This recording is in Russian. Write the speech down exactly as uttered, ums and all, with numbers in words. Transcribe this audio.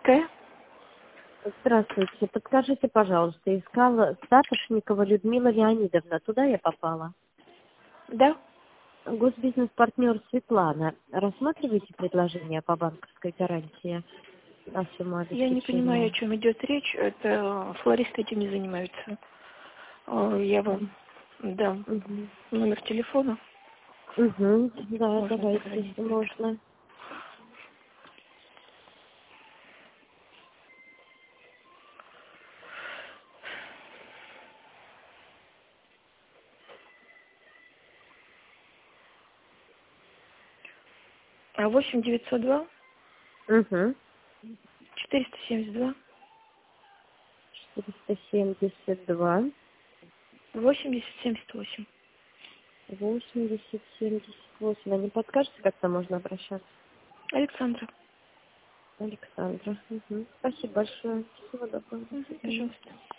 Банковская. Здравствуйте. Подскажите, пожалуйста, искала Сапошникова Людмила Леонидовна. Туда я попала? Да. Госбизнес-партнер Светлана. Рассматриваете предложение по банковской гарантии на сумму Я не понимаю, о обеспечения? чем идет речь. Это флористы этим не занимаются. О, Я вам дам Угу. номер телефона. Угу. Да, Можно давайте, позвонить. если можно. А восемь девятьсот два Угу. четыреста семьдесят два четыреста семьдесят два восемьдесят семьдесят восемь. восемьдесят семьдесят восемь. А не подскажете, как там можно обращаться? Александра. Александра. Угу. Спасибо большое. Всего доброго. До Мгм, свидания. пожалуйста.